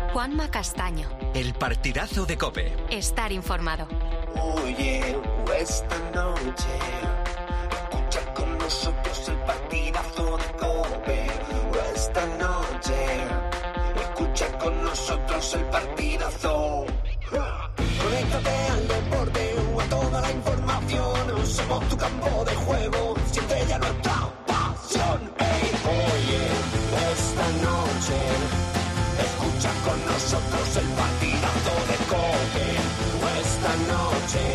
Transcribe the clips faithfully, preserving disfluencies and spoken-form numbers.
Juanma Castaño. El partidazo de COPE. Estar informado. Oye, esta noche escucha con nosotros el partidazo de COPE. Esta noche escucha con nosotros el partidazo. Conéctate al deporte o a toda la información. Somos tu campo de juego, siempre ya nuestra pasión. Hey, oye, esta noche escucha con nosotros el partidazo de COPE. Esta noche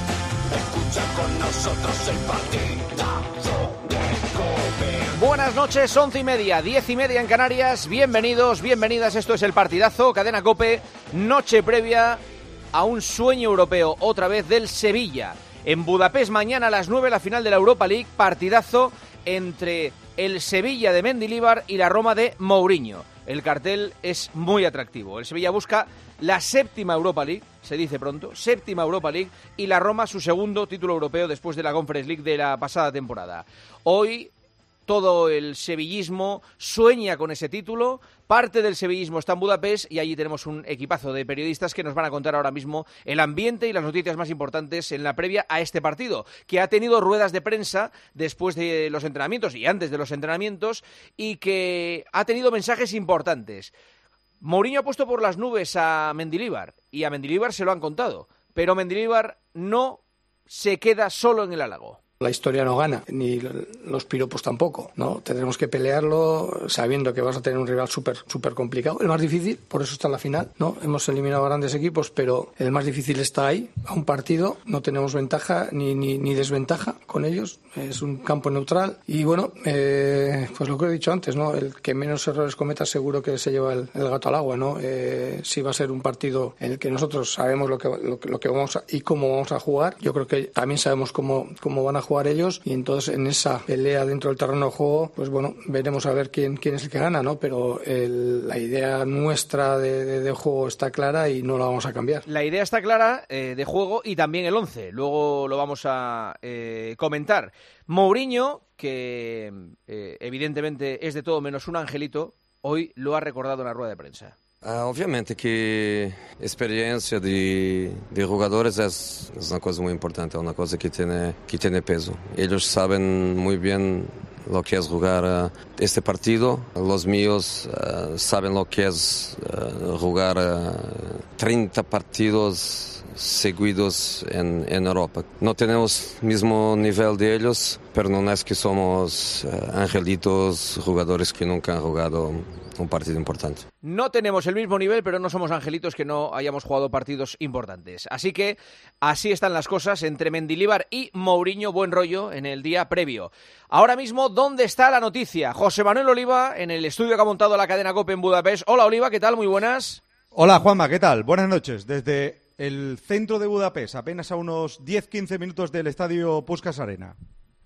escucha con nosotros el partidazo de COPE. Buenas noches, once y media, diez y media en Canarias. Bienvenidos, bienvenidas. Esto es el partidazo, Cadena COPE. Noche previa a un sueño europeo, otra vez del Sevilla. En Budapest mañana a las nueve la final de la Europa League. Partidazo entre el Sevilla de Mendilibar y la Roma de Mourinho. El cartel es muy atractivo. El Sevilla busca la séptima Europa League, se dice pronto, séptima Europa League, y la Roma su segundo título europeo después de la Conference League de la pasada temporada. Hoy todo el sevillismo sueña con ese título, parte del sevillismo está en Budapest y allí tenemos un equipazo de periodistas que nos van a contar ahora mismo el ambiente y las noticias más importantes en la previa a este partido, que ha tenido ruedas de prensa después de los entrenamientos y antes de los entrenamientos y que ha tenido mensajes importantes. Mourinho ha puesto por las nubes a Mendilibar y a Mendilibar se lo han contado, pero Mendilibar no se queda solo en el halago. La historia no gana, ni los piropos tampoco, ¿no? Tendremos que pelearlo sabiendo que vas a tener un rival súper súper complicado. El más difícil, por eso está en la final, ¿no? Hemos eliminado a grandes equipos, pero el más difícil está ahí, a un partido. No tenemos ventaja ni, ni, ni desventaja con ellos. Es un campo neutral. Y bueno, eh, pues lo que he dicho antes, ¿no? El que menos errores cometa seguro que se lleva el, el gato al agua, ¿no? Eh, si va a ser un partido en el que nosotros sabemos lo que, lo, lo que vamos a, y cómo vamos a jugar, yo creo que también sabemos cómo, cómo van a jugar ellos, y entonces en esa pelea dentro del terreno de juego, pues bueno, veremos a ver quién, quién es el que gana, ¿no? Pero el, la idea nuestra de, de, de juego está clara y no la vamos a cambiar. La idea está clara eh, de juego y también el once, luego lo vamos a eh, comentar. Mourinho, que eh, evidentemente es de todo menos un angelito, hoy lo ha recordado en la rueda de prensa. Uh, obviamente que experiencia de, de jugadores es, es una cosa muy importante, una cosa que tiene, que tiene peso. Ellos saben muy bien lo que es jugar uh, este partido. Los míos uh, saben lo que es uh, jugar uh, treinta partidos seguidos en, en Europa. No tenemos el mismo nivel de ellos, pero no es que somos uh, angelitos, jugadores que nunca han jugado un partido importante. No tenemos el mismo nivel, pero no somos angelitos que no hayamos jugado partidos importantes. Así que así están las cosas entre Mendilibar y Mourinho, buen rollo en el día previo. Ahora mismo, ¿dónde está la noticia? José Manuel Oliva, en el estudio que ha montado la cadena COPE en Budapest. Hola Oliva, ¿qué tal? Muy buenas. Hola Juanma, ¿qué tal? Buenas noches. Desde el centro de Budapest, apenas a unos diez a quince minutos del estadio Puskás Arena.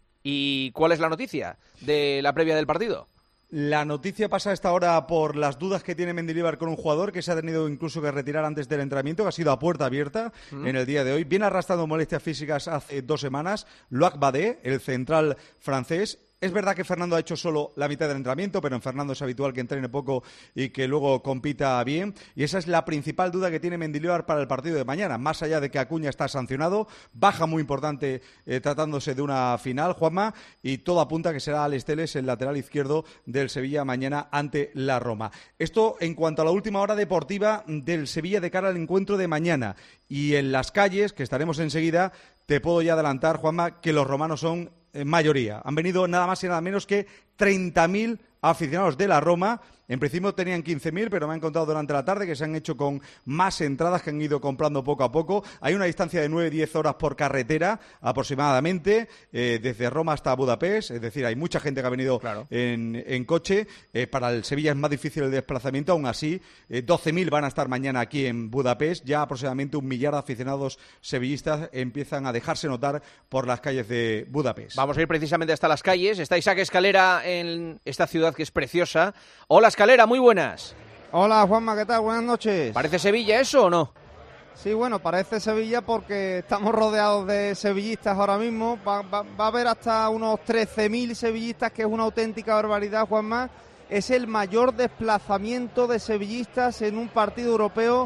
¿Y cuál es la noticia de la previa del partido? La noticia pasa a esta hora por las dudas que tiene Mendilibar con un jugador que se ha tenido incluso que retirar antes del entrenamiento, que ha sido a puerta abierta mm. en el día de hoy. Viene arrastrando molestias físicas hace dos semanas. Loic Badé, el central francés. Es verdad que Fernando ha hecho solo la mitad del entrenamiento, pero en Fernando es habitual que entrene poco y que luego compita bien. Y esa es la principal duda que tiene Mendilibar para el partido de mañana. Más allá de que Acuña está sancionado, baja muy importante eh, tratándose de una final, Juanma, y todo apunta que será Alex Telles, el lateral izquierdo del Sevilla mañana ante la Roma. Esto en cuanto a la última hora deportiva del Sevilla de cara al encuentro de mañana. Y en las calles, que estaremos enseguida, te puedo ya adelantar, Juanma, que los romanos son en mayoría. Han venido nada más y nada menos que treinta mil aficionados de la Roma. En principio tenían quince mil, pero me han contado durante la tarde que se han hecho con más entradas que han ido comprando poco a poco. Hay una distancia de nueve a diez horas por carretera aproximadamente, eh, desde Roma hasta Budapest. Es decir, hay mucha gente que ha venido claro. en, en coche. Eh, para el Sevilla es más difícil el desplazamiento. Aún así, eh, doce mil van a estar mañana aquí en Budapest. Ya aproximadamente un millar de aficionados sevillistas empiezan a dejarse notar por las calles de Budapest. Vamos a ir precisamente hasta las calles. Está Isaac Escalera en esta ciudad que es preciosa. Hola, Escalera, muy buenas. Hola, Juanma, ¿qué tal? Buenas noches. ¿Parece Sevilla eso o no? Sí, bueno, parece Sevilla porque estamos rodeados de sevillistas ahora mismo. Va, va, va a haber hasta unos trece mil sevillistas, que es una auténtica barbaridad, Juanma. es el mayor desplazamiento de sevillistas en un partido europeo,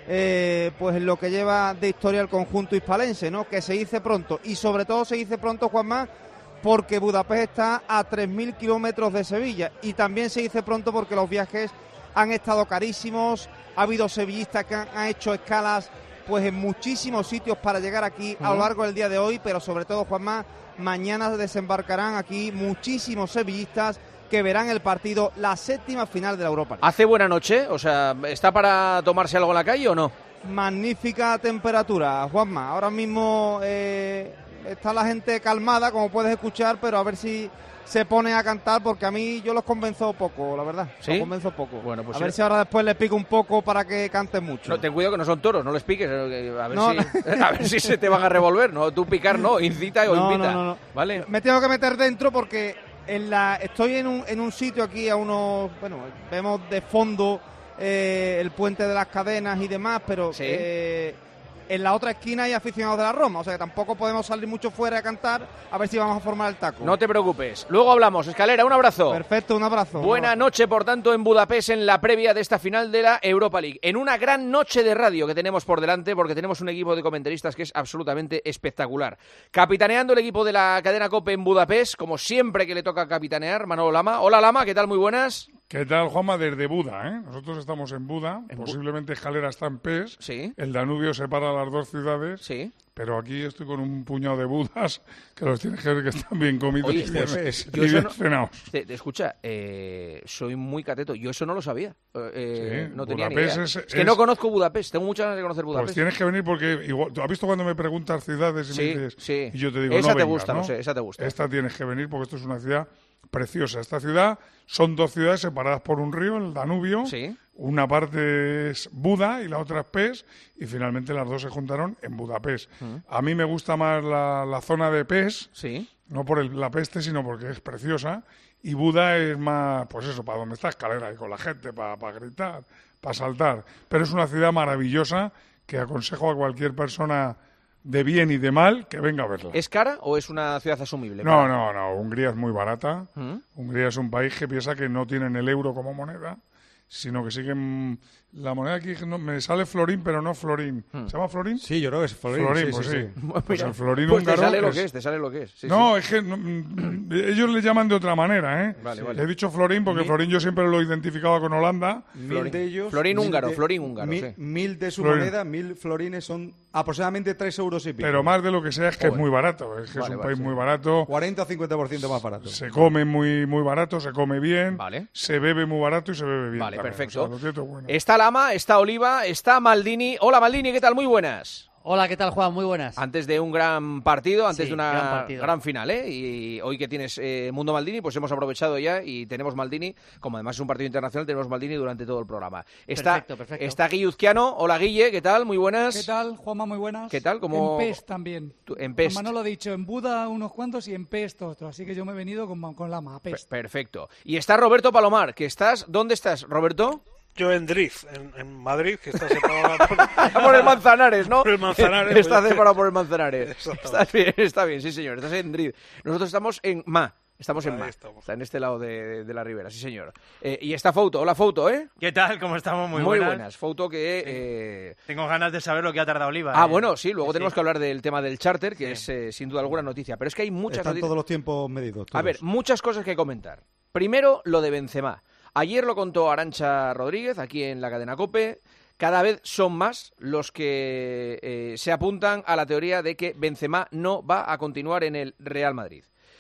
eh, pues en lo que lleva de historia el conjunto hispalense, ¿no? Que se dice pronto, y sobre todo se dice pronto, Juanma, porque Budapest está a tres mil kilómetros de Sevilla, y también se dice pronto porque los viajes han estado carísimos, ha habido sevillistas que han, han hecho escalas pues en muchísimos sitios para llegar aquí uh-huh. a lo largo del día de hoy, pero sobre todo, Juanma, mañana desembarcarán aquí muchísimos sevillistas que verán el partido, la séptima final de la Europa League. ¿Hace buena noche? O sea, ¿está para tomarse algo en la calle o no? Magnífica temperatura, Juanma. Ahora mismo eh, está la gente calmada, como puedes escuchar, pero a ver si se pone a cantar, porque a mí yo los convenzo poco, la verdad. ¿Sí? Los convenzo poco. Bueno, pues a sí. ver si ahora después les pico un poco para que canten mucho. No, ten cuidado que no son toros, no les piques. A ver, no, si, no. a ver si se te van a revolver. No, tú picar no, incita o no, invita. No, no, no. ¿Vale? Me tengo que meter dentro porque en la estoy en un, en un sitio aquí a unos... Bueno, vemos de fondo eh, el puente de las cadenas y demás, pero... ¿Sí? Eh, en la otra esquina hay aficionados de la Roma, o sea que tampoco podemos salir mucho fuera a cantar a ver si vamos a formar el taco. No te preocupes. Luego hablamos. Escalera, un abrazo. Perfecto, un abrazo. Buena un abrazo. noche, por tanto, en Budapest, en la previa de esta final de la Europa League. En una gran noche de radio que tenemos por delante, porque tenemos un equipo de comentaristas que es absolutamente espectacular. Capitaneando el equipo de la cadena COPE en Budapest, como siempre que le toca capitanear, Manolo Lama. Hola, Lama, ¿qué tal? Muy buenas. ¿Qué tal, Juanma? Desde Buda, ¿eh? Nosotros estamos en Buda, ¿En posiblemente Escalera está en Pest, sí. El Danubio separa las dos ciudades, sí. Pero aquí estoy con un puñado de budas que los tienes que ver que están bien comidos. Oye, y bien, pues, y bien no, cenados. Te, te escucha, eh, soy muy cateto, yo eso no lo sabía, eh, sí, no tenía Budapest ni idea. Es, es que es, no conozco Budapest, tengo muchas ganas de conocer Budapest. Pues tienes que venir porque, igual, ¿tú has visto cuando me preguntas ciudades y sí, me dices, sí. y yo te digo, esa no te vengas, gusta, ¿no? no sé, esa te gusta. Esta tienes que venir porque esto es una ciudad preciosa. Esta ciudad son dos ciudades separadas por un río, el Danubio. Sí. Una parte es Buda y la otra es Pest, y finalmente las dos se juntaron en Budapest. Uh-huh. A mí me gusta más la, la zona de Pest, sí. no por el, la peste, sino porque es preciosa, y Buda es más, pues eso, para donde está Escalera, y con la gente, para, para gritar, para saltar. Pero es una ciudad maravillosa que aconsejo a cualquier persona de bien y de mal que venga a verla. ¿Es cara o es una ciudad asumible? No, para... no, no. Hungría es muy barata. ¿Mm? Hungría es un país que piensa que no tienen el euro como moneda, sino que siguen la moneda aquí. No, me sale florín, pero no florín. ¿Se llama florín? Sí, yo creo que es florín. Florín, sí, pues sí. sí. sí. Pues, pues el florín pues húngaro te sale lo es... que es, te sale lo que es. Sí, no, sí. es que no, ellos le llaman de otra manera, ¿eh? Vale, vale. Le he dicho florín porque mil... florín yo siempre lo identificaba con Holanda. Mil de ellos... Florín mil húngaro, de, florín húngaro, mil, sí. Mil de su florín. moneda, mil florines son aproximadamente tres euros y pico. Pero más de lo que sea es que Joder. es muy barato. Es que vale, es un vale, país sí. muy barato. cuarenta o cincuenta por ciento más barato. Se come muy muy barato, se come bien, vale. se bebe muy barato y se bebe bien. Vale, también. perfecto. O sea, bueno. Está Lama, está Oliva, está Maldini. Hola Maldini, ¿qué tal? Muy buenas. Hola, ¿qué tal, Juan? Muy buenas. Antes de un gran partido, antes sí, de una gran, gran final, ¿eh? Y hoy que tienes eh, Mundo Maldini, pues hemos aprovechado ya y tenemos Maldini, como además es un partido internacional, tenemos Maldini durante todo el programa. Está, perfecto, perfecto. Está Guilluzquiano. Hola, Guille, ¿qué tal? Muy buenas. ¿Qué tal, Juanma? Muy buenas. ¿Qué tal? ¿Cómo... En Pest también. Tú, en Pest. Juanma no lo he dicho, en Buda unos cuantos y en Pest otros, así que yo me he venido con, con Lama, a Pest. Perfecto. Y está Roberto Palomar, que estás... ¿Dónde estás, Roberto? Yo en Drift, en, en Madrid, que está separado por... por el Manzanares, ¿no? Por el Manzanares. Está separado por el Manzanares. Está bien, está bien, sí señor. Estás en Drift. Nosotros estamos en Ma. Estamos en Ahí Ma. estamos. Está en este lado de, de la ribera, sí señor. Eh, y está Fouto. Hola Fouto, ¿eh? ¿Qué tal? ¿Cómo estamos? Muy, Muy buenas. buenas. Fouto que... Eh... Tengo ganas de saber lo que ha tardado Oliva. Ah, eh. bueno, sí. Luego sí. tenemos que hablar del tema del charter, que sí. es eh, sin duda alguna noticia. Pero es que hay muchas Están noticias. todos los tiempos medidos. Todos. A ver, muchas cosas que comentar. Primero, lo de Benzema. Ayer lo contó Arantxa Rodríguez, aquí en la cadena COPE. Cada vez son más los que eh, se apuntan a la teoría de que Benzema no va a continuar en el Real Madrid.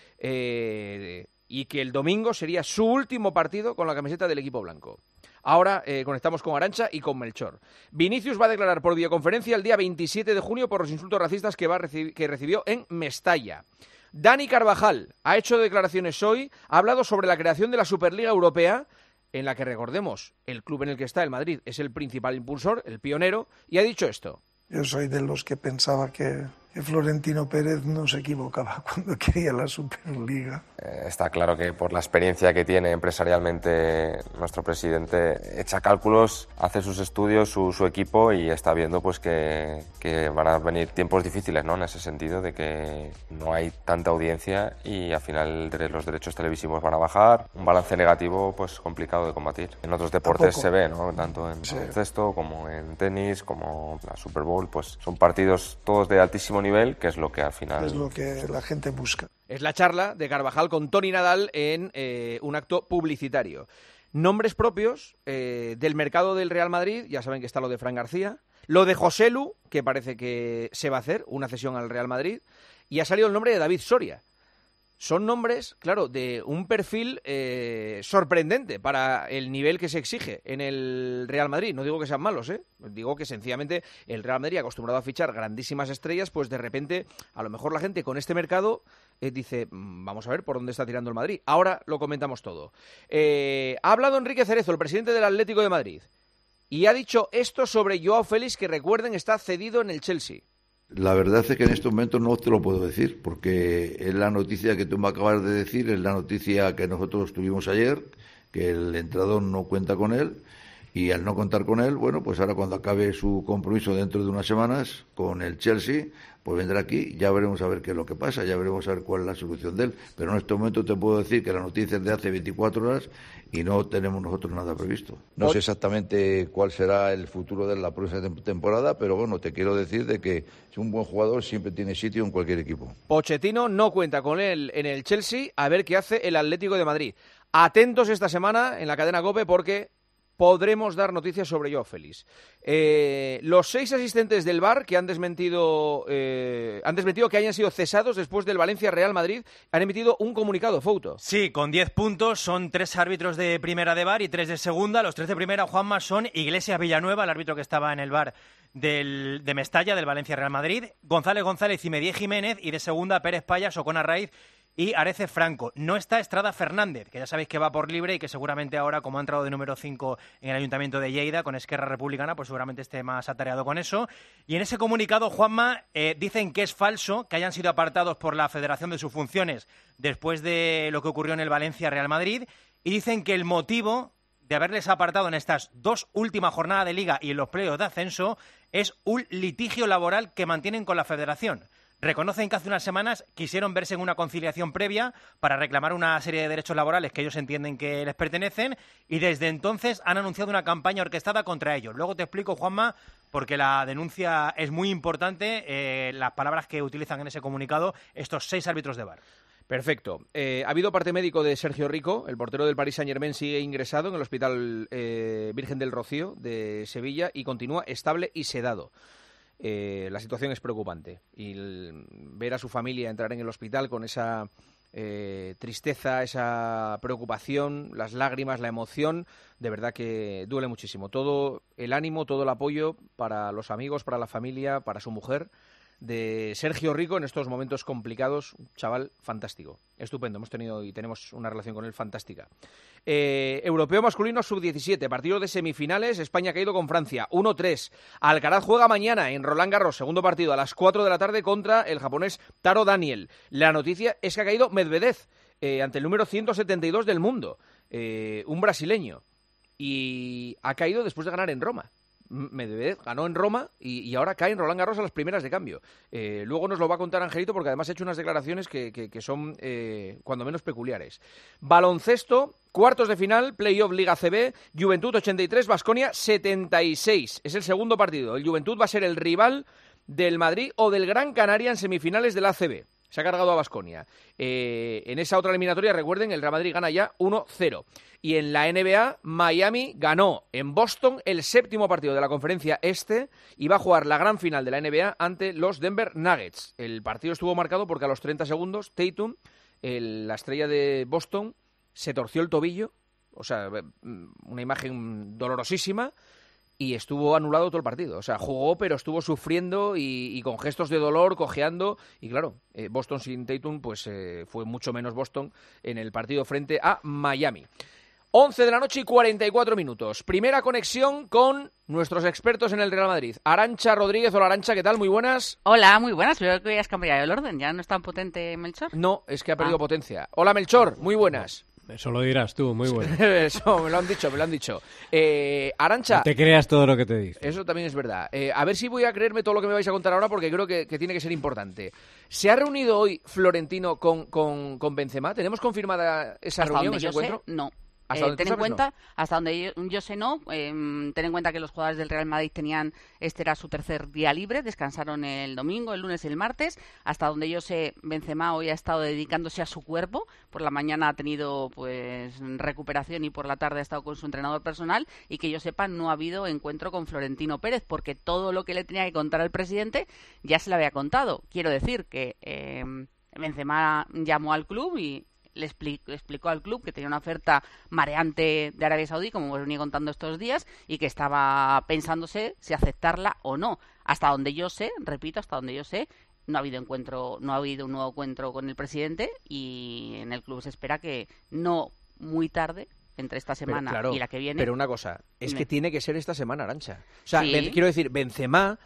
Eh, y que el domingo sería su último partido con la camiseta del equipo blanco. Ahora eh, conectamos con Arantxa y con Melchor. Vinicius va a declarar por videoconferencia el día veintisiete de junio por los insultos racistas que, va a recib- que recibió en Mestalla. Dani Carvajal ha hecho declaraciones hoy, ha hablado sobre la creación de la Superliga Europea, en la que, recordemos, el club en el que está, el Madrid, es el principal impulsor, el pionero, y ha dicho esto. Yo soy de los que pensaba que Florentino Pérez no se equivocaba cuando quería la Superliga. Eh, está claro que por la experiencia que tiene empresarialmente nuestro presidente, echa cálculos, hace sus estudios, su, su equipo, y está viendo pues que, que van a venir tiempos difíciles, ¿no? En ese sentido de que no hay tanta audiencia y al final los derechos televisivos van a bajar. Un balance negativo pues complicado de combatir. En otros deportes se ve, ¿no? Tanto en Sí. baloncesto como en tenis, como la Super Bowl, pues son partidos todos de altísimo nivel, que es lo que al final... Es lo que la gente busca. Es la charla de Carvajal con Toni Nadal en eh, un acto publicitario. Nombres propios eh, del mercado del Real Madrid, ya saben que está lo de Fran García, lo de Joselu, que parece que se va a hacer, una cesión al Real Madrid, y ha salido el nombre de David Soria. Son nombres, claro, de un perfil eh, sorprendente para el nivel que se exige en el Real Madrid. No digo que sean malos, ¿eh? Digo que sencillamente el Real Madrid, acostumbrado a fichar grandísimas estrellas, pues de repente, a lo mejor la gente con este mercado eh, dice, vamos a ver por dónde está tirando el Madrid. Ahora lo comentamos todo. Eh, ha hablado Enrique Cerezo, el presidente del Atlético de Madrid, y ha dicho esto sobre Joao Félix, que recuerden está cedido en el Chelsea. La verdad es que en estos momentos no te lo puedo decir, porque es la noticia que tú me acabas de decir, es la noticia que nosotros tuvimos ayer, que el entrenador no cuenta con él, y al no contar con él, bueno, pues ahora cuando acabe su compromiso dentro de unas semanas con el Chelsea, pues vendrá aquí, ya veremos a ver qué es lo que pasa, ya veremos a ver cuál es la solución de él. Pero en este momento te puedo decir que la noticia es de hace veinticuatro horas y no tenemos nosotros nada previsto. No sé exactamente cuál será el futuro de la próxima temporada, pero bueno, te quiero decir de que si un buen jugador siempre tiene sitio en cualquier equipo. Pochettino no cuenta con él en el Chelsea, a ver qué hace el Atlético de Madrid. Atentos esta semana en la cadena COPE porque podremos dar noticias sobre Joao Félix. Eh, los seis asistentes del V A R que han desmentido, eh, han desmentido que hayan sido cesados después del Valencia-Real Madrid han emitido un comunicado, Fouto. Sí, con diez puntos, son tres árbitros de primera de V A R y tres de segunda. Los tres de primera, Juanma, son Iglesias Villanueva, el árbitro que estaba en el V A R del, de Mestalla, del Valencia-Real Madrid, González González y Medié Jiménez, y de segunda Pérez Payas, Ocona Raiz y Arece Franco. No está Estrada Fernández, que ya sabéis que va por libre y que seguramente ahora, como ha entrado de número cinco en el Ayuntamiento de Lleida con Esquerra Republicana, pues seguramente esté más atareado con eso. Y en ese comunicado, Juanma, eh, dicen que es falso que hayan sido apartados por la Federación de sus funciones después de lo que ocurrió en el Valencia-Real Madrid, y dicen que el motivo de haberles apartado en estas dos últimas jornadas de Liga y en los playoffs de ascenso es un litigio laboral que mantienen con la Federación. Reconocen que hace unas semanas quisieron verse en una conciliación previa para reclamar una serie de derechos laborales que ellos entienden que les pertenecen, y desde entonces han anunciado una campaña orquestada contra ellos. Luego te explico, Juanma, porque la denuncia es muy importante, eh, las palabras que utilizan en ese comunicado estos seis árbitros de V A R. Perfecto. Eh, ha habido parte médico de Sergio Rico, el portero del Paris Saint-Germain sigue ingresado en el Hospital eh, Virgen del Rocío de Sevilla y continúa estable y sedado. Eh, la situación es preocupante y el, ver a su familia entrar en el hospital con esa eh, tristeza, esa preocupación, las lágrimas, la emoción, de verdad que duele muchísimo. Todo el ánimo, todo el apoyo para los amigos, para la familia, para su mujer, de Sergio Rico en estos momentos complicados. Un chaval fantástico, estupendo, hemos tenido y tenemos una relación con él fantástica. Eh, europeo masculino sub diecisiete, partido de semifinales, España ha caído con Francia, uno tres. Alcaraz juega mañana en Roland Garros, segundo partido a las cuatro de la tarde contra el japonés Taro Daniel. La noticia es que ha caído Medvedev eh, ante el número ciento setenta y dos del mundo, eh, un brasileño, y ha caído después de ganar en Roma. Medvedev ganó en Roma y, y ahora cae en Roland Garros a las primeras de cambio. Eh, luego nos lo va a contar Angelito porque además ha hecho unas declaraciones que, que, que son eh, cuando menos peculiares. Baloncesto, cuartos de final, playoff Liga C B, Juventud ochenta y tres, Baskonia setenta y seis. Es el segundo partido. El Juventud va a ser el rival del Madrid o del Gran Canaria en semifinales de la A C B. Se ha cargado a Baskonia. Eh, en esa otra eliminatoria, recuerden, el Real Madrid gana ya uno cero. Y en la N B A, Miami ganó en Boston el séptimo partido de la conferencia este y va a jugar la gran final de la N B A ante los Denver Nuggets. El partido estuvo marcado porque a los treinta segundos, Tatum, el, la estrella de Boston, se torció el tobillo, o sea, una imagen dolorosísima, y estuvo anulado todo el partido. O sea, jugó, pero estuvo sufriendo y, y con gestos de dolor, cojeando. Y claro, eh, Boston sin Tatum, pues eh, fue mucho menos Boston en el partido frente a Miami. once de la noche y cuarenta y cuatro minutos. Primera conexión con nuestros expertos en el Real Madrid. Arantxa Rodríguez. Hola, Arantxa, ¿qué tal? Muy buenas. Hola, muy buenas. Creo que hoy has cambiado el orden. ¿Ya no es tan potente Melchor? No, es que ha perdido Ah. potencia. Hola, Melchor. Muy buenas. Eso lo dirás tú, muy bueno. Eso, me lo han dicho, me lo han dicho. Eh, Arantxa. No te creas todo lo que te dice. Eso también es verdad. Eh, a ver si voy a creerme todo lo que me vais a contar ahora porque creo que, que tiene que ser importante. ¿Se ha reunido hoy Florentino con, con, con Benzema? ¿Tenemos confirmada esa Hasta reunión, donde ese yo encuentro? sé, no. ¿Hasta Eh, donde tú ten en sabes, cuenta, hasta donde yo, yo sé no, eh, ten en cuenta que los jugadores del Real Madrid tenían, este era su tercer día libre, descansaron el domingo, el lunes y el martes, hasta donde yo sé, Benzema hoy ha estado dedicándose a su cuerpo, por la mañana ha tenido pues recuperación y por la tarde ha estado con su entrenador personal, y que yo sepa no ha habido encuentro con Florentino Pérez, porque todo lo que le tenía que contar al presidente ya se le había contado. Quiero decir que eh, Benzema llamó al club y le explicó, explicó al club que tenía una oferta mareante de Arabia Saudí, como os venía contando estos días, y que estaba pensándose si aceptarla o no. Hasta donde yo sé, repito, hasta donde yo sé, no ha habido encuentro, no ha habido un nuevo encuentro con el presidente, y en el club se espera que no muy tarde, entre esta semana Pero, claro, y la que viene. Pero una cosa, es Dime. que tiene que ser esta semana, Arantxa. O sea, Sí. Ben- quiero decir, Benzema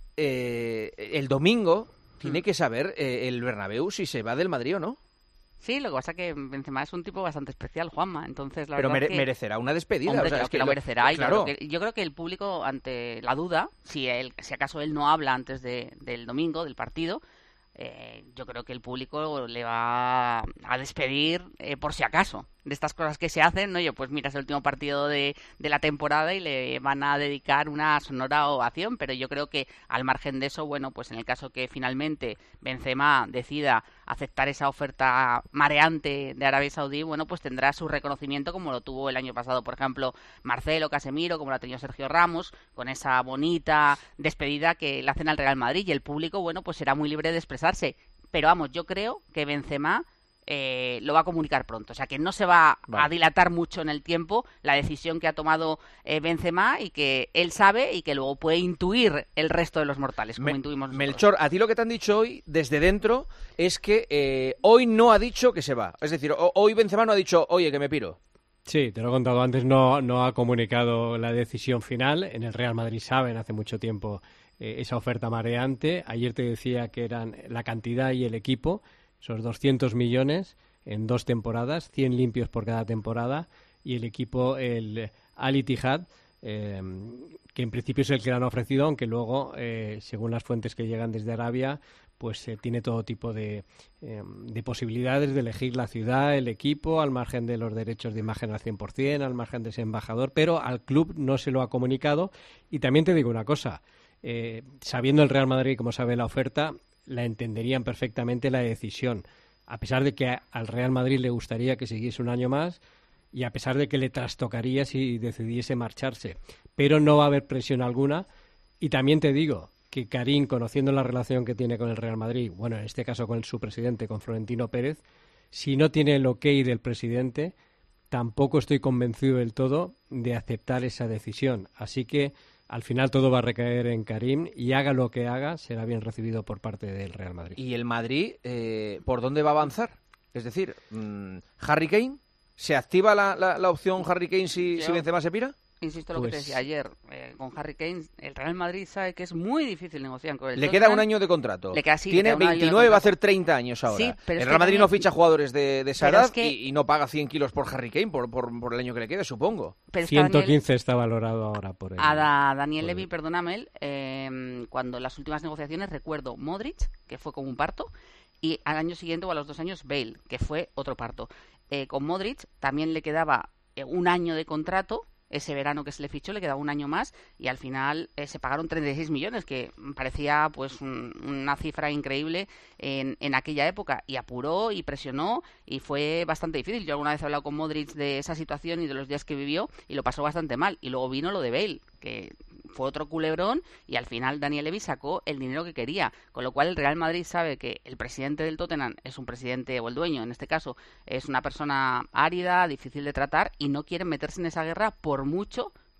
eh, el domingo tiene Mm. que saber eh, el Bernabéu si se va del Madrid o no. Sí, lo que pasa es que Benzema es un tipo bastante especial, Juanma, entonces la Pero verdad mere- es que... merecerá una despedida. Hombre, o sea, claro es que lo lo- merecerá. y claro. Yo, creo que, yo creo que el público, ante la duda, si, él, si acaso él no habla antes de, del domingo, del partido, eh, yo creo que el público le va a despedir eh, por si acaso. De estas cosas que se hacen, ¿no? Yo, pues mira, es el último partido de, de la temporada y le van a dedicar una sonora ovación, pero yo creo que al margen de eso, bueno, pues en el caso que finalmente Benzema decida aceptar esa oferta mareante de Arabia Saudí, bueno, pues tendrá su reconocimiento como lo tuvo el año pasado, por ejemplo, Marcelo, Casemiro, como lo ha tenido Sergio Ramos, con esa bonita despedida que le hacen al Real Madrid, y el público, bueno, pues será muy libre de expresarse. Pero vamos, yo creo que Benzema eh, lo va a comunicar pronto. O sea, que no se va Vale. a dilatar mucho en el tiempo la decisión que ha tomado eh, Benzema, y que él sabe y que luego puede intuir el resto de los mortales, como Me- intuimos nosotros. Melchor, a ti lo que te han dicho hoy, desde dentro, es que eh, hoy no ha dicho que se va. Es decir, o- hoy Benzema no ha dicho, oye, que me piro. Sí, te lo he contado antes, no, no ha comunicado la decisión final. En el Real Madrid saben hace mucho tiempo eh, esa oferta mareante. Ayer te decía que eran la cantidad y el equipo, esos doscientos millones en dos temporadas, cien limpios por cada temporada, y el equipo, el Al Ittihad, eh, que en principio es el que le han ofrecido, aunque luego, eh, según las fuentes que llegan desde Arabia, pues eh, tiene todo tipo de, eh, de posibilidades de elegir la ciudad, el equipo, al margen de los derechos de imagen al cien por ciento, al margen de ese embajador, pero al club no se lo ha comunicado. Y también te digo una cosa, eh, sabiendo el Real Madrid cómo sabe la oferta, la entenderían perfectamente la decisión, a pesar de que a- al Real Madrid le gustaría que siguiese un año más, y a pesar de que le trastocaría si decidiese marcharse, pero no va a haber presión alguna. Y también te digo que Karim, conociendo la relación que tiene con el Real Madrid, bueno, en este caso con su presidente, con Florentino Pérez, si no tiene el ok del presidente, tampoco estoy convencido del todo de aceptar esa decisión. Así que al final todo va a recaer en Karim, y haga lo que haga, será bien recibido por parte del Real Madrid. ¿Y el Madrid eh, por dónde va a avanzar? Es decir, mm, ¿Harry Kane? ¿Se activa la, la, la opción Harry Kane si, Yo- si Benzema se pira? Insisto en lo que te Pues- decía ayer, eh, con Harry Kane, el Real Madrid sabe que es muy difícil negociar con el Le Tottenham. queda un año de contrato. Le queda, sí, le Tiene queda un año de veintinueve, va a contrato. hacer treinta años ahora. Sí, pero el es Real que Madrid no también- ficha jugadores de, de esa Pero edad es que- y, y no paga cien kilos por Harry Kane por, por, por el año que le quede, supongo. Pero es que ciento Daniel- quince está valorado ahora por él. A Da- Daniel Levy, perdóname, él, eh, cuando en las últimas negociaciones recuerdo Modric, que fue como un parto, y al año siguiente o a los dos años Bale, que fue otro parto. Eh, con Modric también le quedaba eh, un año de contrato. Ese verano que se le fichó le quedaba un año más, y al final eh, se pagaron treinta y seis millones, que parecía pues un- una cifra increíble en, en aquella época, y apuró y presionó y fue bastante difícil. Yo alguna vez he hablado con Modric de esa situación y de los días que vivió, y lo pasó bastante mal, y luego vino lo de Bale, que fue otro culebrón, y al final Daniel Levy sacó el dinero que quería, con lo cual el Real Madrid sabe que el presidente del Tottenham es un presidente, o el dueño en este caso, es una persona árida, difícil de tratar, y no quieren meterse en esa guerra por mucho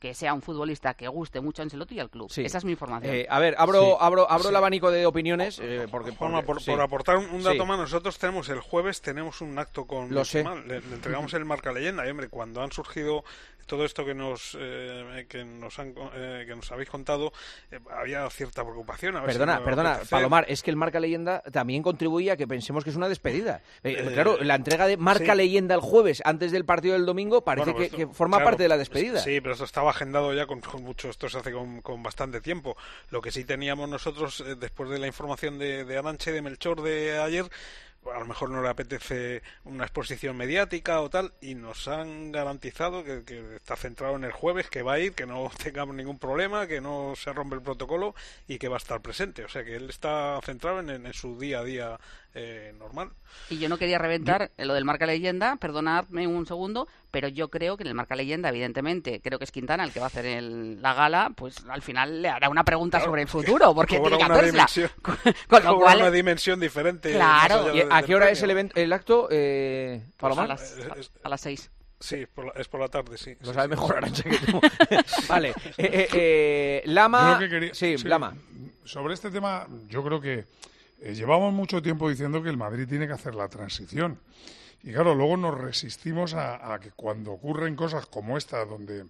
que sea un futbolista que guste mucho a Ancelotti y al club. Sí. Esa es mi información. Eh, a ver, abro, Sí. abro, abro Sí. el abanico de opiniones. Eh, porque, Juanma, porque- por, sí. por aportar un, un dato Sí. más, nosotros tenemos el jueves tenemos un acto con Lo sé. Benzema, le, le entregamos el marca leyenda y hombre, cuando han surgido todo esto que nos eh, que nos han eh, que nos habéis contado, eh, había cierta preocupación. A ver Perdona, si no perdona, apetece. Palomar, es que el marca leyenda también contribuye a que pensemos que es una despedida. Eh, Eh, claro, la entrega de marca sí. leyenda el jueves antes del partido del domingo parece Bueno, que, pues que esto- forma claro, parte de la despedida. Sí, pero esto estaba agendado ya con, con mucho, esto se hace con, con bastante tiempo. Lo que sí teníamos nosotros, eh, después de la información de, de Arantxa y de Melchor de ayer, a lo mejor no le apetece una exposición mediática o tal, y nos han garantizado que, que está centrado en el jueves, que va a ir, que no tengamos ningún problema, que no se rompe el protocolo y que va a estar presente. O sea que él está centrado en, en su día a día eh, normal. Y yo no quería reventar lo del marca leyenda, perdonadme un segundo, pero yo creo que en el marca leyenda, evidentemente, creo que es Quintana el que va a hacer el- la gala, pues al final le hará una pregunta Claro, sobre el futuro, porque cobra tiene que una hacérsela. dimensión, Con lo cobra cual, una dimensión diferente. Claro. más allá ¿Y de- ¿A del qué hora premio. es el, evento, el acto, eh, Palomar? a las, a, a las seis. Sí, por la- es por la tarde, sí. Lo sí, sabe sí. mejor Arantxa que tú. Vale. Eh, eh, eh, Lama... Yo lo que quería- Sí, sí, Lama. Sobre este tema, yo creo que eh, llevamos mucho tiempo diciendo que el Madrid tiene que hacer la transición. Y claro, luego nos resistimos a, a que cuando ocurren cosas como esta, donde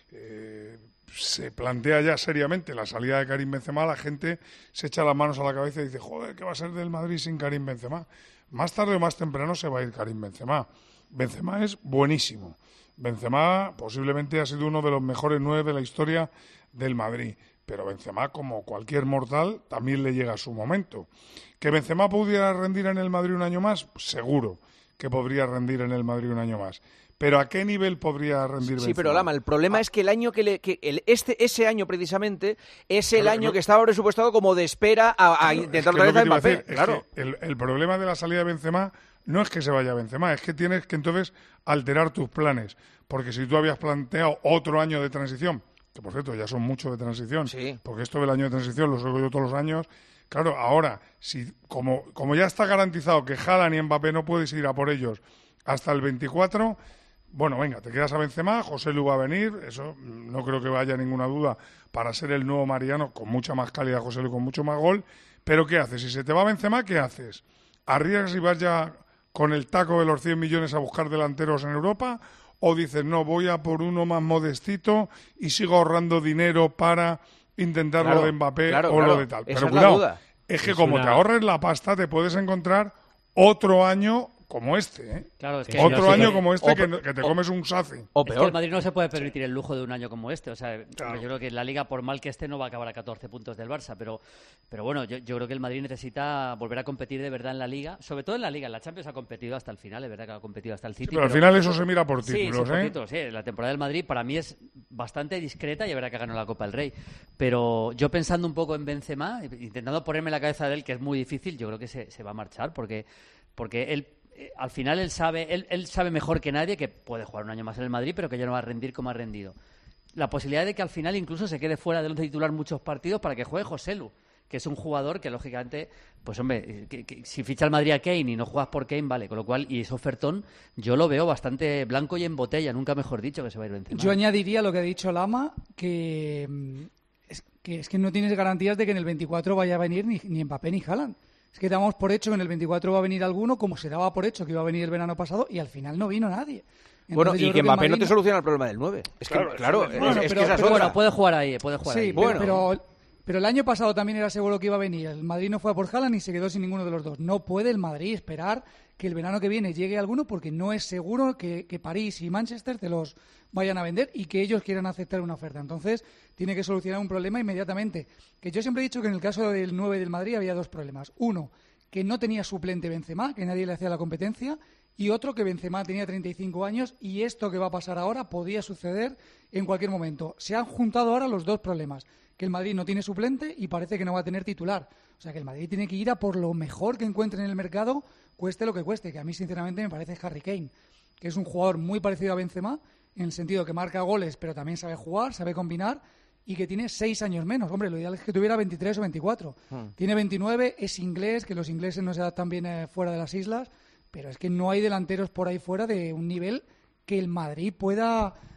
eh, se plantea ya seriamente la salida de Karim Benzema, la gente se echa las manos a la cabeza y dice, joder, ¿qué va a ser del Madrid sin Karim Benzema? Más tarde o más temprano se va a ir Karim Benzema. Benzema es buenísimo. Benzema posiblemente ha sido uno de los mejores nueve de la historia del Madrid. Pero Benzema, como cualquier mortal, también le llega su momento. ¿Que Benzema pudiera rendir en el Madrid un año más? Seguro que podría rendir en el Madrid un año más. Pero ¿a qué nivel podría rendir Benzema? Sí, pero Lama, el problema es que el año que le, que el, este ese año precisamente es el Claro, año no- que estaba presupuestado como de espera a, a Claro, intentar es que otra vez lo a que te iba a Mbappé. decir es Claro. que el, el problema de la salida de Benzema no es que se vaya Benzema, es que tienes que entonces alterar tus planes. Porque si tú habías planteado otro año de transición, que por cierto ya son muchos de transición, porque esto del año de transición lo oigo yo todos los años, claro, ahora, si como, como ya está garantizado que Haaland y Mbappé no puedes ir a por ellos hasta el veinticuatro, bueno, venga, te quedas a Benzema, José Lu va a venir, eso no creo que haya ninguna duda para ser el nuevo Mariano, con mucha más calidad José Lu, con mucho más gol, pero ¿qué haces? Si se te va Benzema, ¿qué haces? ¿Arriesgas y vas ya con el taco de los cien millones a buscar delanteros en Europa? ¿O dices, no, voy a por uno más modestito y sigo ahorrando dinero para intentar Claro, lo de Mbappé claro, o claro. lo de tal? Esa Pero es la cuidado, duda. es que Es como una- te ahorres la pasta, te puedes encontrar otro año como este, ¿eh? Claro, es que Otro yo sí año que- como este o que, pe- que te o- comes un saci. Es que el Madrid no se puede permitir el lujo de un año como este. O sea, hombre, yo creo que la Liga, por mal que esté, no va a acabar a catorce puntos del Barça. Pero, pero bueno, yo, yo creo que el Madrid necesita volver a competir de verdad en la Liga. Sobre todo en la Liga. En la Champions ha competido hasta el final. Es verdad que ha competido hasta el City. pero al final eso se mira por Sí, títulos, sí, por ¿eh? títulos, sí. La temporada del Madrid para mí es bastante discreta y es verdad que ganó la Copa del Rey. Pero yo pensando un poco en Benzema, intentando ponerme en la cabeza de él, que es muy difícil, yo creo que se, se va a marchar porque, porque él... Eh, al final él sabe, él, él sabe mejor que nadie que puede jugar un año más en el Madrid, pero que ya no va a rendir como ha rendido. La posibilidad de que al final incluso se quede fuera del once titular muchos partidos para que juegue José Lu, que es un jugador que lógicamente, pues hombre, que, que, si ficha el Madrid a Kane y no juegas por Kane, vale, con lo cual, y ese ofertón, yo lo veo bastante blanco y en botella, nunca mejor dicho que se va a ir Benzema. Yo añadiría lo que ha dicho Lama, que mm, es, que es que no tienes garantías de que en el veinticuatro vaya a venir ni, ni Mbappé ni Haaland. Es que damos por hecho que en el veinticuatro va a venir alguno, como se daba por hecho que iba a venir el verano pasado, y al final no vino nadie. Bueno, Entonces, yo y creo que Mbappé el no Madrid te soluciona el problema del nueve. Es que, Claro, claro, eso es, es- es Bueno, que pero- esa es pero otra. Bueno, puede jugar ahí, puede jugar Sí, ahí. pero, Bueno. pero, pero el año pasado también era seguro que iba a venir. El Madrid no fue a por Haaland y se quedó sin ninguno de los dos. No puede el Madrid esperar que el verano que viene llegue alguno porque no es seguro que, que París y Manchester te los vayan a vender y que ellos quieran aceptar una oferta. Entonces, tiene que solucionar un problema inmediatamente. Que yo siempre he dicho que en el caso del nueve del Madrid había dos problemas. Uno, que no tenía suplente Benzema, que nadie le hacía la competencia, y otro que Benzema tenía treinta y cinco años y esto que va a pasar ahora podía suceder en cualquier momento. Se han juntado ahora los dos problemas, que el Madrid no tiene suplente y parece que no va a tener titular. O sea que el Madrid tiene que ir a por lo mejor que encuentre en el mercado, cueste lo que cueste, que a mí sinceramente me parece Harry Kane, que es un jugador muy parecido a Benzema, en el sentido que marca goles, pero también sabe jugar, sabe combinar, y que tiene seis años menos. Hombre, lo ideal es que tuviera veintitrés o veinticuatro. Hmm. Tiene veintinueve, es inglés, que los ingleses no se adaptan bien eh, fuera de las islas, pero es que no hay delanteros por ahí fuera de un nivel que el Madrid pueda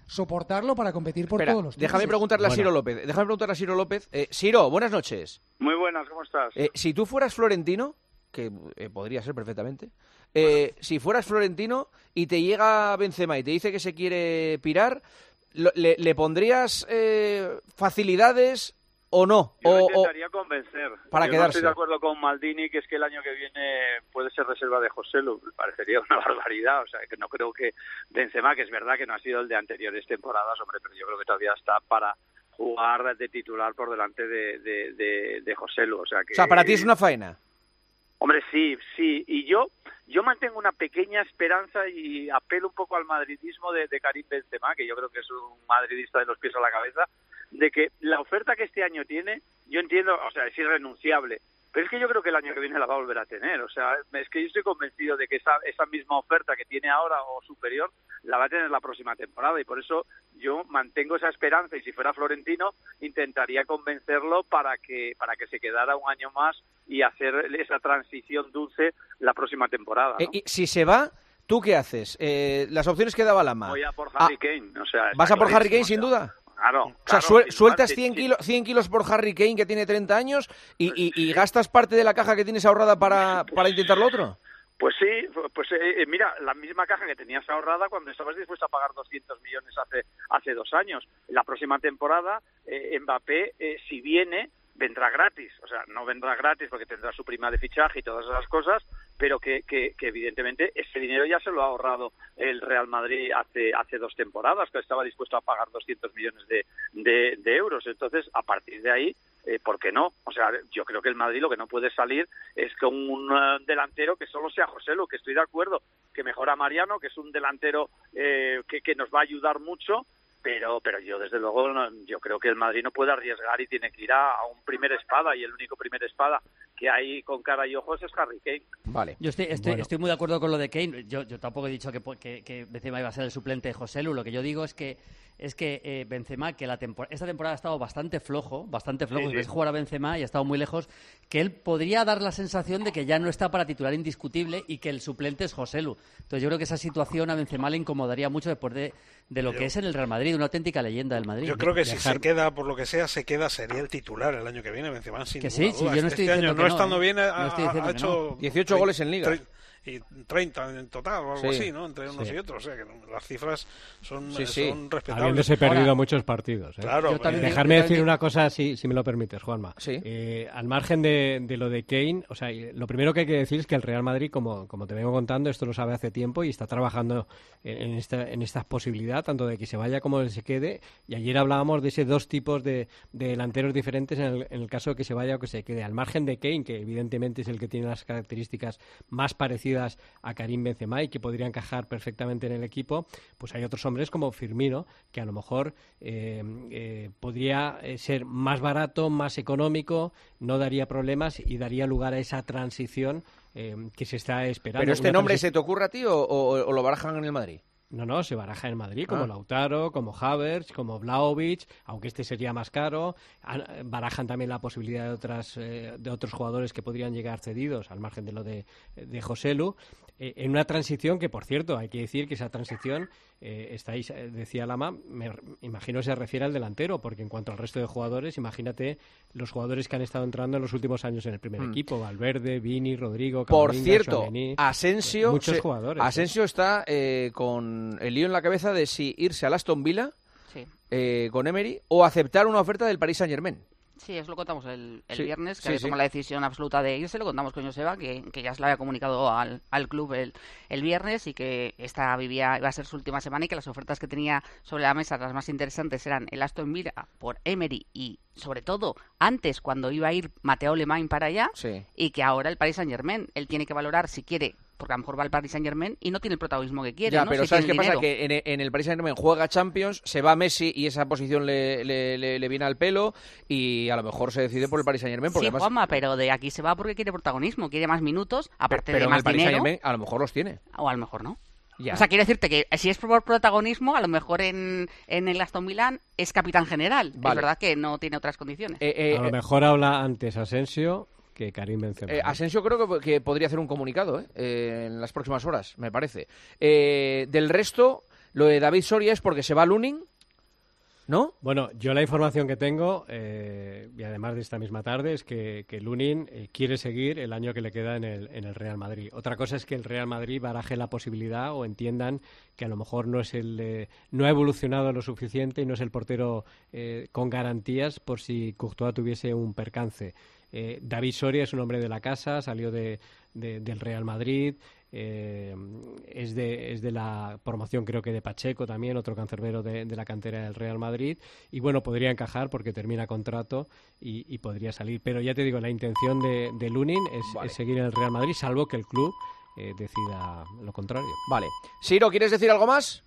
soportarlo para competir por Espera, todos los déjame títulos. preguntarle a Bueno. Ciro López. Déjame preguntarle a Ciro López. Eh, Ciro, buenas noches. Muy buenas, ¿cómo estás? Eh, si tú fueras Florentino, que eh, podría ser perfectamente, eh, si fueras Florentino y te llega Benzema y te dice que se quiere pirar, lo- le, ¿le pondrías eh, facilidades o no? Yo o, lo o- intentaría convencer. para Yo quedarse. no estoy de acuerdo con Maldini, que es que el año que viene puede ser reserva de Joselu. Me parecería una barbaridad. O sea, que no creo que Benzema, que es verdad que no ha sido el de anteriores temporadas, hombre, pero yo creo que todavía está para jugar de titular por delante de, de, de, de Joselu. O sea, que, o sea, para ti es una faena. Hombre, sí, sí. Y yo yo mantengo una pequeña esperanza y apelo un poco al madridismo de, de Karim Benzema, que yo creo que es un madridista de los pies a la cabeza, de que la oferta que este año tiene, yo entiendo, o sea, es irrenunciable, pero es que yo creo que el año que viene la va a volver a tener. O sea, es que yo estoy convencido de que esa, esa misma oferta que tiene ahora o superior la va a tener la próxima temporada, y por eso yo mantengo esa esperanza, y si fuera Florentino intentaría convencerlo para que para que se quedara un año más y hacer esa transición dulce la próxima temporada, ¿no? Eh, y si se va, ¿tú qué haces? Eh, las opciones que daba Lama. Voy a por Harry Kane, o sea, ¿Vas está a por Harry clarísimo, Kane sin o sea, duda? Claro, O sea, claro, suel- sin sueltas duda, cien sí, kilos, cien kilos por Harry Kane, que tiene treinta años, y, y, y gastas parte de la caja que tienes ahorrada para, para intentar lo otro. Pues sí, pues eh, eh, mira, la misma caja que tenías ahorrada cuando estabas dispuesto a pagar doscientos millones hace hace dos años. La próxima temporada, eh, Mbappé, eh, si viene, vendrá gratis. O sea, no vendrá gratis porque tendrá su prima de fichaje y todas esas cosas, pero que, que, que evidentemente ese dinero ya se lo ha ahorrado el Real Madrid hace hace dos temporadas, que estaba dispuesto a pagar doscientos millones de, de, de euros. Entonces, a partir de ahí, Eh, ¿por qué no? O sea, yo creo que el Madrid lo que no puede salir es con un uh, delantero que solo sea Joselu, que estoy de acuerdo, que mejora Mariano, que es un delantero eh, que, que nos va a ayudar mucho, pero pero yo desde luego no, yo creo que el Madrid no puede arriesgar y tiene que ir a, a un primer espada, y el único primer espada que hay con cara y ojos es Harry Kane. Vale. Yo estoy, estoy, Bueno. estoy muy de acuerdo con lo de Kane. Yo, yo tampoco he dicho que, que, que Benzema iba a ser el suplente de Joselu. Lo que yo digo es que es que eh, Benzema, que la tempor- esta temporada ha estado bastante flojo, bastante flojo, Sí, si sí. ves jugar a Benzema y ha estado muy lejos, que él podría dar la sensación de que ya no está para titular indiscutible y que el suplente es Joselu. Entonces yo creo que esa situación a Benzema le incomodaría mucho después de, de lo Yo- que es en el Real Madrid, una auténtica leyenda del Madrid. Yo creo que si Dejar- se queda, por lo que sea, se queda, sería el titular el año que viene, Benzema, sin Que ninguna sí, sí, duda. yo no Este estoy año, diciendo no que no, estando ¿eh? bien, ha, No estoy ha- diciendo ha que hecho no. dieciocho goles en Liga. tre- y treinta en total o algo Sí. así, ¿no? Entre unos Sí. y otros. O sea, que las cifras son, Sí, sí. son respetables. Habiéndose perdido Ahora- muchos partidos. ¿eh? Claro, Yo también eh, Dejarme yo decir también- una cosa, si, si me lo permites, Juanma. Sí. Eh, al margen de, de lo de Kane, o sea, y lo primero que hay que decir es que el Real Madrid, como, como te vengo contando, esto lo sabe hace tiempo y está trabajando en, en esta, en esta posibilidad, tanto de que se vaya como de que se quede. Y ayer hablábamos de ese dos tipos de, de delanteros diferentes en el, en el caso de que se vaya o que se quede. Al margen de Kane, que evidentemente es el que tiene las características más parecidas a Karim Benzema y que podría encajar perfectamente en el equipo, pues hay otros hombres como Firmino, que a lo mejor eh, eh, podría eh, ser más barato, más económico, no daría problemas y daría lugar a esa transición eh, que se está esperando. ¿Pero este Una nombre transi- se te ocurre a ti o, o- o lo barajan en el Madrid? No, no, se baraja en Madrid, como Ah. Lautaro, como Havertz, como Vlahovic, aunque este sería más caro. Han- Barajan también la posibilidad de otras eh, de otros jugadores que podrían llegar cedidos, al margen de lo de, de Joselu, eh, en una transición que, por cierto, hay que decir que esa transición, eh, estáis, eh, decía Lama, me imagino se refiere al delantero, porque en cuanto al resto de jugadores, imagínate los jugadores que han estado entrando en los últimos años en el primer Mm. equipo, Valverde, Vini, Rodrigo, Por Camavinga, cierto, Tchouaméni, Asensio, muchos se- jugadores. ¿eh? Asensio está eh, con el lío en la cabeza de si irse al Aston Villa Sí. eh, con Emery o aceptar una oferta del Paris Saint-Germain. Sí, eso lo contamos el, el Sí, viernes, que sí, había sí. tomado la decisión absoluta de irse. Lo contamos con Joseba, que, que ya se lo había comunicado al, al club el, el viernes, y que esta vivía, iba a ser su última semana, y que las ofertas que tenía sobre la mesa, las más interesantes, eran el Aston Villa por Emery y, sobre todo, antes, cuando iba a ir Mateo Lemán para allá, Sí. y que ahora el Paris Saint-Germain. Él tiene que valorar si quiere, porque a lo mejor va al Paris Saint-Germain y no tiene el protagonismo que quiere, Ya, ¿no? pero Si ¿sabes qué tiene pasa? dinero. Que en, en el Paris Saint-Germain juega Champions, se va Messi y esa posición le, le, le- le viene al pelo, y a lo mejor se decide por el Paris Saint-Germain porque Sí, además... Juanma, pero de aquí se va porque quiere protagonismo, quiere más minutos, aparte pero de en más el Paris dinero, Saint-Germain a lo mejor los tiene. o a lo mejor no. Ya. O sea, quiero decirte que si es por protagonismo, a lo mejor en, en el Aston Villa es capitán general. Vale. Es verdad que no tiene otras condiciones. Eh, a lo mejor habla antes Asensio que Karim Benzema. Eh, Asensio creo que, que podría hacer un comunicado ¿eh? Eh, en las próximas horas, me parece. Eh, del resto, lo de David Soria es porque se va Lunin, ¿no? Bueno, yo la información que tengo, eh, y además de esta misma tarde, es que, que Lunin eh, quiere seguir el año que le queda en el, en el Real Madrid. Otra cosa es que el Real Madrid baraje la posibilidad o entiendan que a lo mejor no es el eh, no ha evolucionado lo suficiente y no es el portero eh, con garantías por si Courtois tuviese un percance. Eh, David Soria es un hombre de la casa, salió de, de, del Real Madrid, eh, es, de, es de la promoción creo que de Pacheco también, otro cancerbero de, de la cantera del Real Madrid, y bueno, podría encajar porque termina contrato y, y podría salir, pero ya te digo, la intención de, de Lunin es, vale. es seguir en el Real Madrid, salvo que el club eh, decida lo contrario. Vale. Siro, ¿quieres decir algo más?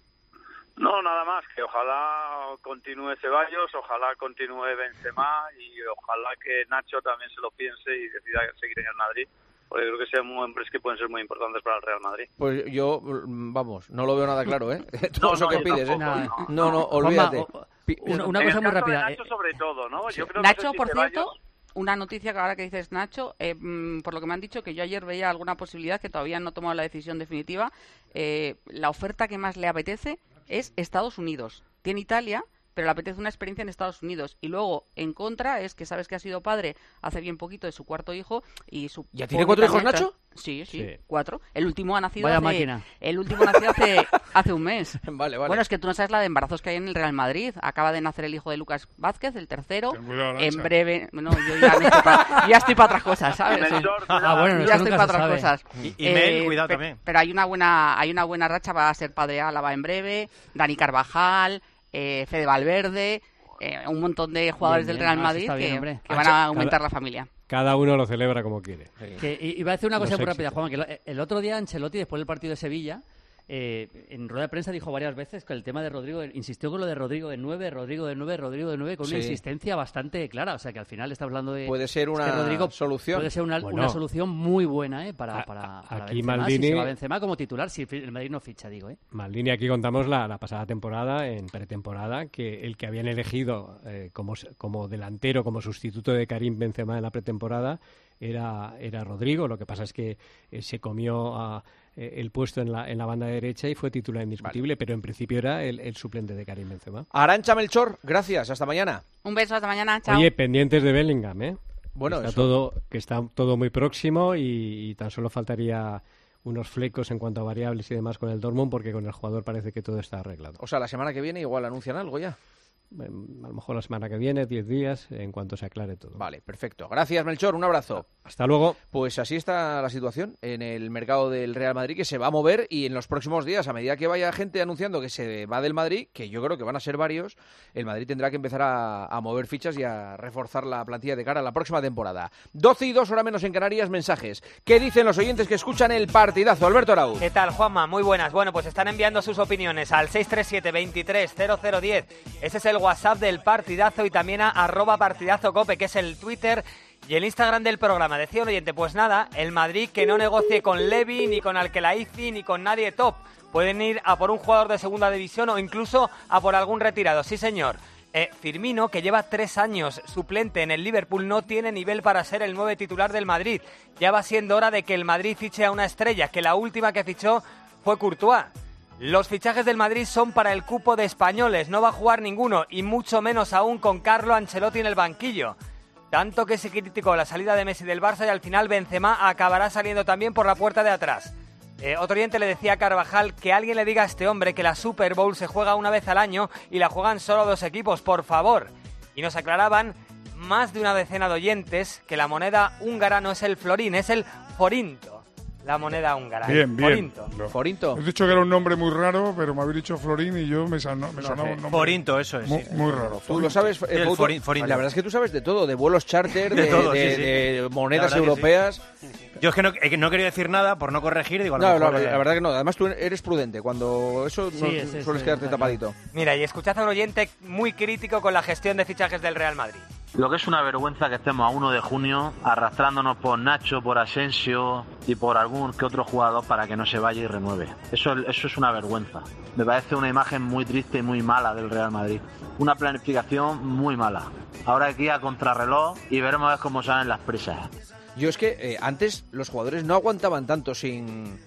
No, nada más, que ojalá continúe Ceballos, ojalá continúe Benzema y ojalá que Nacho también se lo piense y decida seguir en el Madrid, porque creo que sean hombres que pueden ser muy importantes para el Real Madrid. Pues yo, vamos, no lo veo nada claro, ¿eh? Todo no, eso no, que pides, tampoco, ¿eh? no. No, no, olvídate. Juanma, una, una cosa muy rápida. Nacho sobre todo, ¿no? Sí. Yo creo Nacho, que no sé si por Ceballos... cierto... Una noticia que ahora que dices, Nacho, eh, por lo que me han dicho, que yo ayer veía alguna posibilidad, que todavía no he tomado la decisión definitiva, eh, la oferta que más le apetece es Estados Unidos. Tiene Italia, pero le apetece una experiencia en Estados Unidos. Y luego, en contra, es que sabes que ha sido padre hace bien poquito de su cuarto hijo y su... ¿Ya tiene cuatro hijos, Nacho? Sí, sí, sí, cuatro. El último ha nacido Vaya hace... máquina. El último nació hace, hace un mes. Vale, vale. Bueno, es que tú no sabes la de embarazos que hay en el Real Madrid. Acaba de nacer el hijo de Lucas Vázquez, el tercero. Cuidado, en breve... No, yo ya, no estoy pa... ya estoy para otras cosas, ¿sabes? Sí. Ah, bueno, ya estoy para otras sabe. cosas. Y, y Mel, eh, cuidado pe también. Pero hay una buena hay una buena racha, va a ser padre Álava en breve, Dani Carvajal, eh, Fede Valverde... Eh, un montón de jugadores bien, del Real bien. Madrid Ah, que, bien, que van a aumentar cada, la familia. Cada uno lo celebra como quiere. Que, y, iba a decir una cosa Los muy rápida, éxitos. Juan, que lo, el otro día Ancelotti, después del partido de Sevilla, eh, en rueda de prensa dijo varias veces que el tema de Rodrigo, insistió con lo de Rodrigo de nueve, Rodrigo de nueve, Rodrigo de nueve, con Sí. una insistencia bastante clara. O sea, que al final está hablando de... Puede ser una es que Rodrigo solución. Puede ser una, Bueno. una solución muy buena eh, para, A- para, a- para aquí Benzema, Maldini- si se va Benzema como titular, si el Madrid no ficha, digo. ¿eh? Maldini, aquí contamos la, la pasada temporada, en pretemporada, que el que habían elegido eh, como, como delantero, como sustituto de Karim Benzema en la pretemporada, era, era Rodrigo. Lo que pasa es que eh, se comió a, eh, el puesto en la, en la banda derecha y fue titular indiscutible, vale. pero en principio era el, el suplente de Karim Benzema. Arantxa Melchor, gracias, hasta mañana. Un beso, hasta mañana, chao. Oye, pendientes de Bellingham, ¿eh? Bueno, está eso. todo, que está todo muy próximo y, y tan solo faltaría unos flecos en cuanto a variables y demás con el Dortmund, porque con el jugador parece que todo está arreglado. O sea, la semana que viene igual anuncian algo ya. A lo mejor la semana que viene, diez días, en cuanto se aclare todo. Vale, perfecto. Gracias, Melchor, un abrazo. Hasta luego. Pues así está la situación en el mercado del Real Madrid, que se va a mover y en los próximos días, a medida que vaya gente anunciando que se va del Madrid, que yo creo que van a ser varios, el Madrid tendrá que empezar a, a mover fichas y a reforzar la plantilla de cara a la próxima temporada. doce y dos, hora menos en Canarias, mensajes. ¿Qué dicen los oyentes que escuchan el partidazo? Alberto Arauz. ¿Qué tal, Juanma? Muy buenas. Bueno, pues están enviando sus opiniones al seis tres siete, veintitrés, cero cero diez. Ese es el WhatsApp del partidazo y también a arroba partidazo cope, que es el Twitter y el Instagram del programa. Decía un oyente, pues nada, el Madrid que no negocie con Levy, ni con Alquelaizi, ni con nadie top. Pueden ir a por un jugador de segunda división o incluso a por algún retirado. Sí, señor. Eh, Firmino, que lleva tres años suplente en el Liverpool, no tiene nivel para ser el nueve titular del Madrid. Ya va siendo hora de que el Madrid fiche a una estrella, que la última que fichó fue Courtois. Los fichajes del Madrid son para el cupo de españoles, no va a jugar ninguno, y mucho menos aún con Carlo Ancelotti en el banquillo. Tanto que se criticó la salida de Messi del Barça y al final Benzema acabará saliendo también por la puerta de atrás. Eh, otro oyente le decía a Carvajal que alguien le diga a este hombre que la Super Bowl se juega una vez al año y la juegan solo dos equipos, por favor. Y nos aclaraban más de una decena de oyentes que la moneda húngara no es el florín, es el forinto. La moneda húngara. Bien, bien. Forinto. Lo- Forinto. Has dicho que era un nombre muy raro, pero me habéis dicho Florín y yo me, sonó, me sonaba un nombre Forinto, eso es. muy, sí. muy raro. Tú lo sabes, eh, el Fouto? forin- forinto. La verdad es que tú sabes de todo, de vuelos charter, de, De todo, de- sí, sí. de monedas La verdad que europeas. Yo es que no, eh, que no quería decir nada por no corregir, digo, a lo No, la, mejor, eh, la verdad que no. Además tú eres prudente. Cuando eso Sí, no, sí, sí, sueles sí, quedarte está tapadito. Mira, y escuchad a un oyente muy crítico con la gestión de fichajes del Real Madrid. Lo que es una vergüenza que estemos a uno de junio arrastrándonos por Nacho, por Asensio y por algún que otro jugador para que no se vaya y renueve. Eso, eso es una vergüenza. Me parece una imagen muy triste y muy mala del Real Madrid. Una planificación muy mala. Ahora hay que ir a contrarreloj y veremos a ver cómo salen las prisas. Yo es que eh, antes los jugadores no aguantaban tanto sin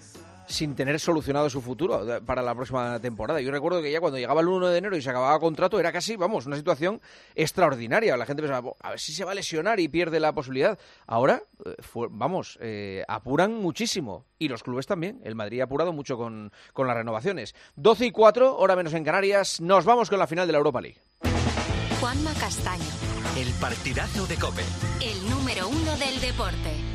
sin tener solucionado su futuro para la próxima temporada. Yo recuerdo que ya cuando llegaba el uno de enero y se acababa contrato era casi, vamos, una situación extraordinaria. La gente pensaba, a ver si se va a lesionar y pierde la posibilidad. Ahora, eh, fue, vamos, eh, apuran muchísimo. Y los clubes también. El Madrid ha apurado mucho con, con las renovaciones. doce y cuatro, hora menos en Canarias. Nos vamos con la final de la Europa League. Juanma Castaño. El partidazo de COPE. El número uno del deporte.